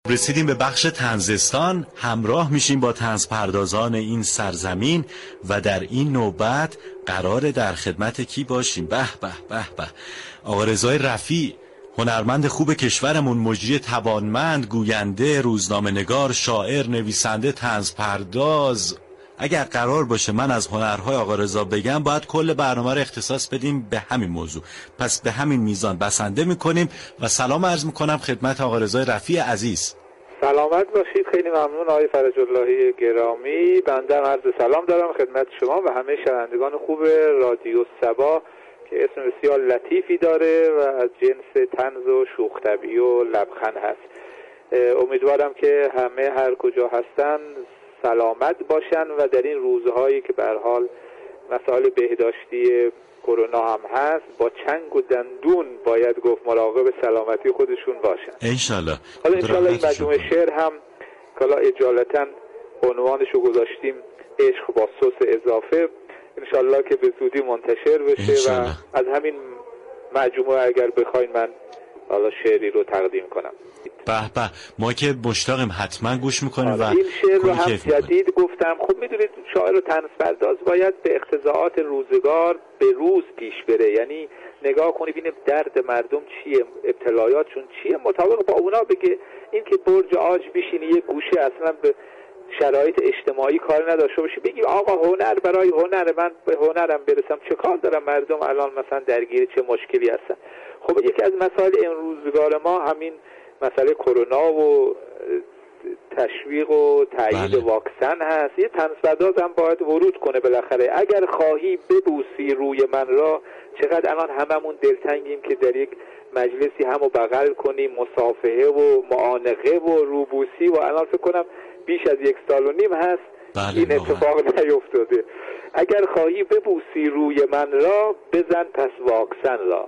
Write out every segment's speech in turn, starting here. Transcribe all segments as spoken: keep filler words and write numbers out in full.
رسیدیم به بخش طنزستان، همراه میشیم با طنز پردازان این سرزمین و در این نوبت قراره در خدمت کی باشیم؟ به به به به آقا رضای رفیع، هنرمند خوب کشورمون، مجری توانمند، گوینده، روزنامه‌نگار، شاعر، نویسنده، طنز پرداز. اگر قرار باشه من از هنرهای آقا رضا بگم باید کل برنامه رو اختصاص بدیم به همین موضوع، پس به همین میزان بسنده میکنیم و سلام عرض میکنم خدمت آقا رضای رفیع عزیز. سلامت باشید، خیلی ممنون آقای فرج اللهی گرامی. بنده عرض سلام دارم خدمت شما و همه شنوندگان خوب رادیو صبا که اسم بسیار لطیفی داره و از جنس طنز و شوخ طبعی و لبخند هست. امیدوارم که همه هر کجا هستن سلامت باشن و در این روزهایی که به هر حال مسائل بهداشتی کرونا هم هست با چنگ و دندون باید گفت مراقب سلامتی خودشون باشن انشالله. حالا انشالله این مجموعه شعر هم کلا اجالتا عنوانشو گذاشتیم عشق با سس اضافه، انشالله که به زودی منتشر بشه انشالله. و از همین مجموعه اگر بخواین من حالا شعری رو تقدیم کنم. به به ما که مشتاقیم حتما گوش میکنیم و این شعر رو هم جدید گفتم. خب میدونید شاعر و طنز پرداز باید به اقتضاعات روزگار به روز پیش بره، یعنی نگاه کنی ببینه درد مردم چیه، ابتلایاتشون چیه، مطابق با اونا بگه. این که برج عاج بشینی یه گوشه اصلا به شرایط اجتماعی کار نداشته باشی بگی آقا هنر برای هنر، من به هنرم برسم، چه کار دارم مردم الان مثلا درگیر چه مشکلی هستن. خب یکی از مسائل این روزگار ما همین مسئله کرونا و تشویق و تایید بله. واکسن هست. یه طنزپرداز هم باید ورود کنه بالاخره. اگر خواهی ببوسی روی من را، چقدر الان هممون دلتنگیم که در یک مجلسی همو بغل کنیم، مصافحه و معانقه و روبوسی و الان فکر کنم بیش از یک سال و نیم هست بله این اتفاق نیفتاده. اگر خواهی ببوسی روی من را، بزن پس واکسن را.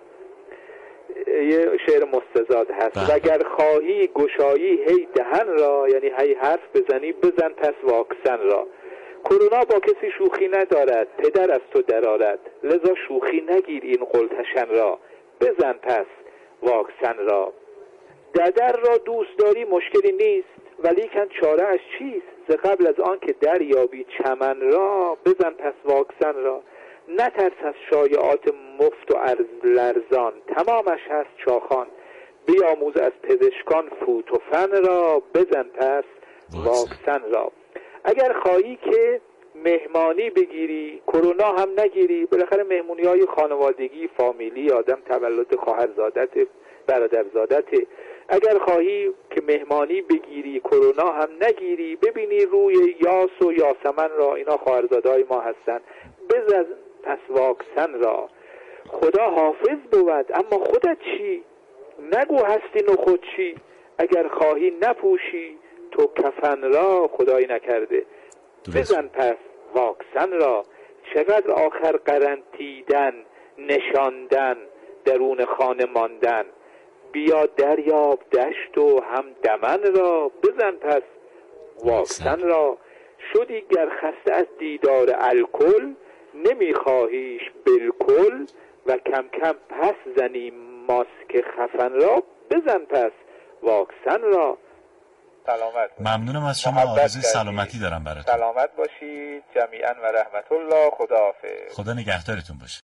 یه شعر مستزاد هست. و اگر خواهی گشایی هی دهن را، یعنی هی حرف بزنی بزن پس واکسن را. کرونا با کسی شوخی ندارد، پدر از تو درآرد، لذا شوخی نگیر این قلتشن را، بزن پس واکسن را. ددر را دوست داری مشکلی نیست، ولیکن چاره اش چیست؟ ز قبل از آن که دریابی چمن را، بزن پس واکسن را. نترس از شایعات مفت و ارز لرزان، تمامش هست چاخان، بیاموز از پزشکان فوت و فن را، بزن پس واکسن را. اگر خواهی که مهمانی بگیری، کرونا هم نگیری، بالاخره مهمونی های خانوادگی فامیلی، آدم تولد خواهرزادت برادرزادت. اگر خواهی که مهمانی بگیری کرونا هم نگیری، ببینی روی یاس و یاسمن را، اینا خواهرزاده های ما هستن، بزن پس واکسن را. خدا حافظ بود اما خودت چی؟ نگو هستی نخود چی؟ اگر خواهی نپوشی تو کفن را، خدایی نکرده بزن پس واکسن را. چقدر آخر قرنطیدن نشاندن درون خانه ماندن، بیا دریاب دشت و هم دمن را، بزن پس واکسن را. شدی گر خسته از دیدار الکل، نمیخواهیش بالکل، و کم کم پس زنی ماسک خفن را، بزن پس واکسن را. سلامت. ممنونم از شما، آرزوی سلامتی دارم براتون. سلامت باشید جمیعا و رحمت الله. خداحافظ. خدا نگهدارتون باشه.